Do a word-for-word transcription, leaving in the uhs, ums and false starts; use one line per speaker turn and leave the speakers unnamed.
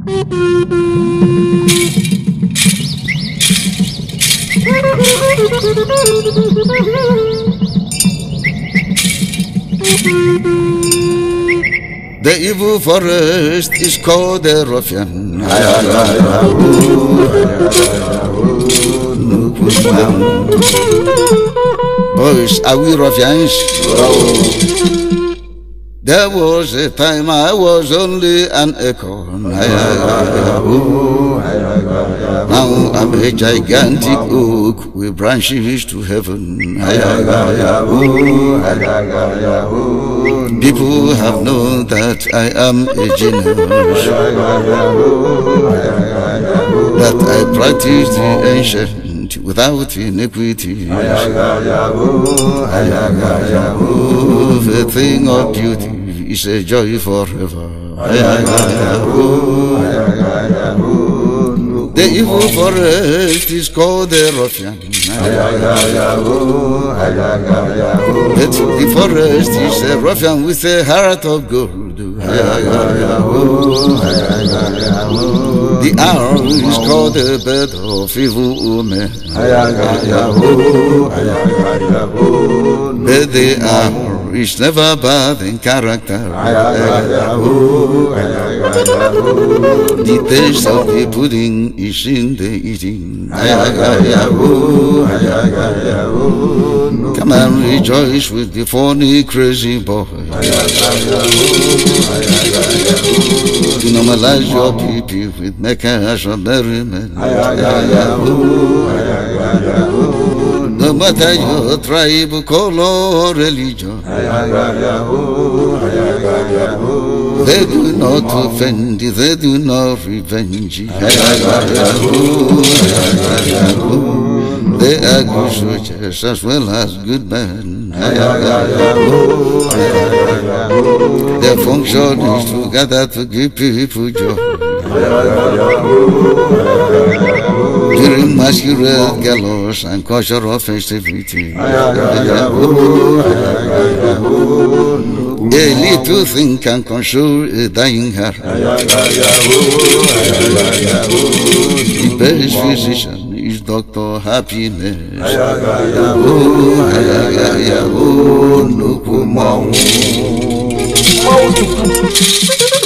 The evil forest is called the ruffian. Boys, are we ruffians? There was a time I was only an echo. Now I'm a gigantic oak with branches to heaven. People have known that I am a genius, that I practice the ancient without iniquity. The thing of beauty is a joy forever. The evil forest is called the ruffian. But the forest is a ruffian with a heart of gold. The owl is called the bird of evil omen. But the owl is never bad in character. The taste of the pudding is in the eating. Come and rejoice with the funny crazy boy. To normalize your people with meccas of merriment. No matter your tribe, color, or religion, they do not offend, they do not revenge. They are good soldiers as well as good men. Their function is to gather to give people joy. During masquerade gallows and cultural festivity, a little thing can console a dying heart. The best physician is Doctor Happiness.